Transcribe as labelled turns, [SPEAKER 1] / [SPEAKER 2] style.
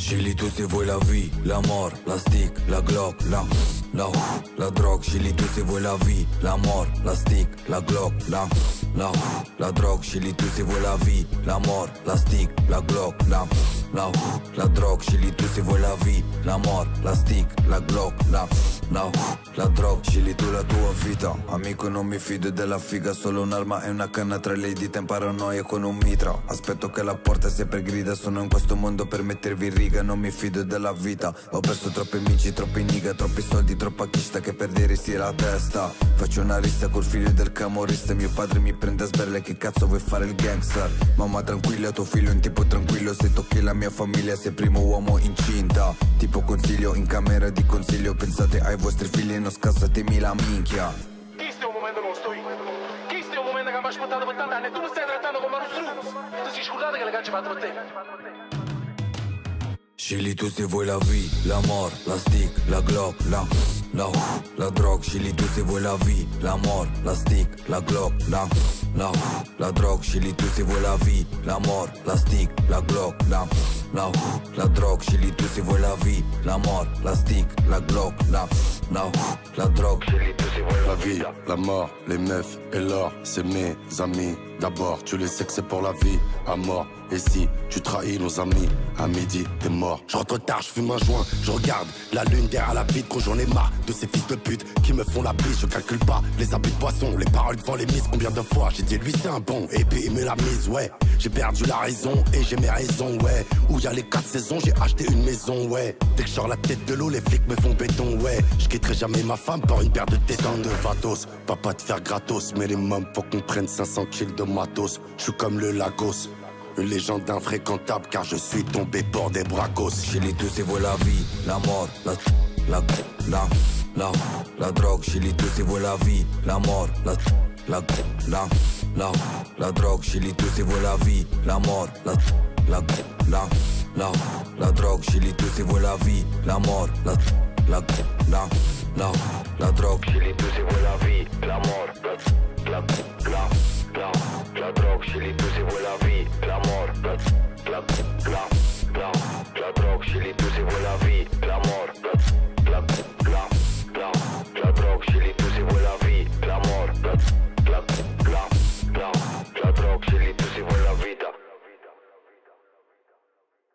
[SPEAKER 1] Chez les tous c'est voi la vie, la mort, la stick, la glock, la drogue. Chez les tous c'est voi la vie, la mort, la stick, la glock, la drogue. Chez les tous c'est voi la vie, la mort, la stick, la glock, la drogue. Chez les tous c'est voi la vie, la mort, la stick, la glock, la drogue. Chez les tous la tua vita, amico non mi fido della figa, solo un'arma e una canna tra le dita, in paranoia con un mitra. Aspetto che la porta sempre grida, sono in questo mondo per mettervi in riga, non mi fido della vita. Ho perso troppi amici, troppi niga, troppi soldi, troppa chista che perdere sia la testa. Faccio una rissa col figlio del camorrista, mio padre mi prende a sberle, che cazzo vuoi fare il gangster? Mamma tranquilla, tuo figlio è un tipo tranquillo, se tocchi la mia famiglia sei primo uomo incinta. Tipo consiglio in camera di consiglio, pensate ai vostri figli e non scassatemi la minchia.
[SPEAKER 2] Questo è un momento nostro, questo è un momento che mi ha aspettato per tanti anni, tu mi stai trattando come uno struzzo, tu sei scordato che le cacce fatto per te.
[SPEAKER 1] Chez les tous c'est voi la vie, la mort, la stick, la glock, la drogue. Chez les tous c'est voi la vie, la mort, la stick, la glock, la drogue. Chez les tous c'est voi la vie, la mort, la stick, la glock, la drogue. Chez les tous c'est voi la vie, la mort, la stick, la glock, la drogue. Chez les tous c'est voi
[SPEAKER 3] la vie, la mort, les meufs et l'or, c'est mes amis. D'abord, tu les sais que c'est pour la vie, à mort. Et si tu trahis nos amis, à midi, t'es mort. Je rentre tard, je fume un joint, je regarde la lune derrière la vitre. Quand j'en ai marre de ces fils de pute qui me font la bise, je calcule pas les abus de boisson, les paroles devant les mises. Combien de fois j'ai dit lui c'est un bon, et puis il me l'a mise, ouais. J'ai perdu la raison et j'ai mes raisons, ouais. Où y a les 4 saisons, j'ai acheté une maison, ouais. Dès que je sors la tête de l'eau, les flics me font béton, ouais. Je quitterai jamais ma femme pour une paire de tétons de Vatos. Papa te faire gratos, mais les mômes faut qu'on prenne 500 kills de matos. Je suis comme le Lagos, une légende infréquentable car je suis tombé pour des bracos.
[SPEAKER 1] Chez les tous c'est voi la vie, la mort, la drogue. Chez les tous c'est voi la vie, la mort, la drogue. Chez les tous c'est voi la vie, la mort, la drogue. Chez les tous c'est voi la vie, la mort, la drogue. Chez les tous c'est voi la vie, la mort, la drogue. Chez les tous c'est voi la vie, la mort, la drogue. Chez les tous c'est voi la vie, la mort.